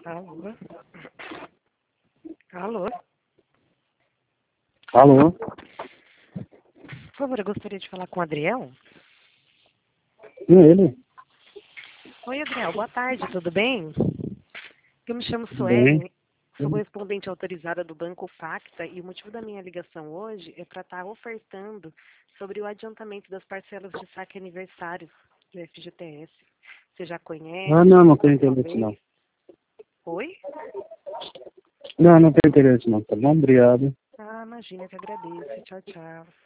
Alô? Alô? Alô? Por favor, eu gostaria de falar com o Adriel. E ele? Oi, Adriel. Boa tarde, tudo bem? Eu me chamo Bem. Suelen, sou correspondente autorizada do Banco Facta e o motivo da minha ligação hoje é para estar ofertando sobre o adiantamento das parcelas de saque aniversário do FGTS. Você já conhece? Ah, não tenho interesse não. Oi? Não tenho interesse não, tá bom? Obrigado. Ah, imagina, que agradeço. Tchau, tchau.